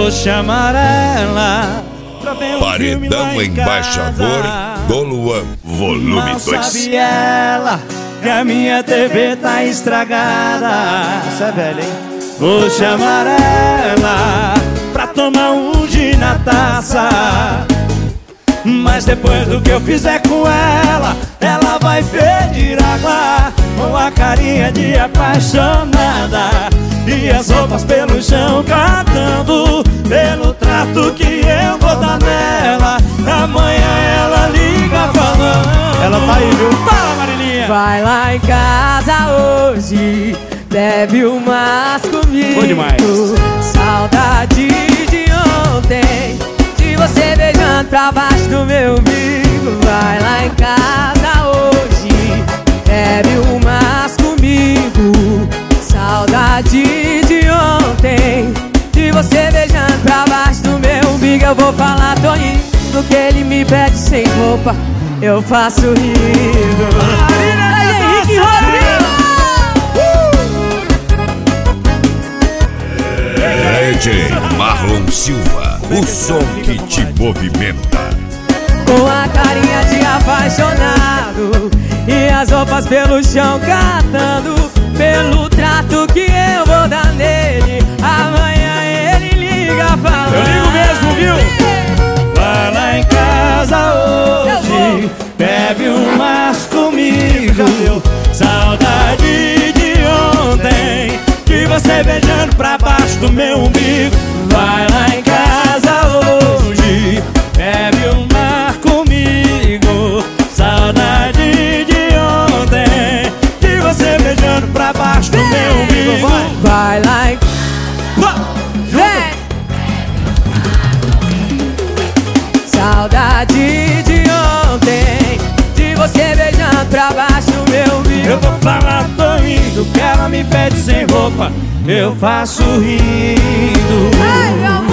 Vou chamar ela pra ver um Paredão filme Embaixador do Luan, volume 2. Não sabe ela que a minha TV tá estragada. Isso é velho, hein? Vou chamar ela pra tomar um gin na taça. Mas depois do que eu fizer com ela, ela vai pedir água com a carinha de apaixonada e as roupas pelo chão catando pelo trato que eu vou dar nela. Amanhã ela liga falando. Ela tá aí, viu? Fala, Marilinha. Vai lá em casa hoje, bebe umas comigo. Bom demais. Saudade de ontem, de você beijando pra baixo do meu umbigo. Vai lá em casa hoje, bebe umas comigo. Saudade de ontem, de você beijando pra baixo do meu umbigo. Eu vou falar, tô indo, que ele me pede sem roupa, eu faço rindo. Henrique Rodrigo! DJ Marlon Silva, o som que te movimenta. Com a carinha de apaixonado e as roupas pelo chão catando pelo trato que eu vou dar nele. Amanhã ele liga falando. Eu ligo mesmo, viu? Vai lá em casa hoje, bebe umas comigo. Saudade de ontem, de você beijando pra baixo do meu umbigo. Vai lá em casa hoje, bebe uma comigo. Saudade de ontem, de você beijando pra baixo do meu umbigo. Vai lá em... Vem! Saudade de ontem, de você beijando pra baixo do meu umbigo. Eu vou falar, tô indo, que ela me pede sem roupa, eu faço rindo. Ai, meu amor.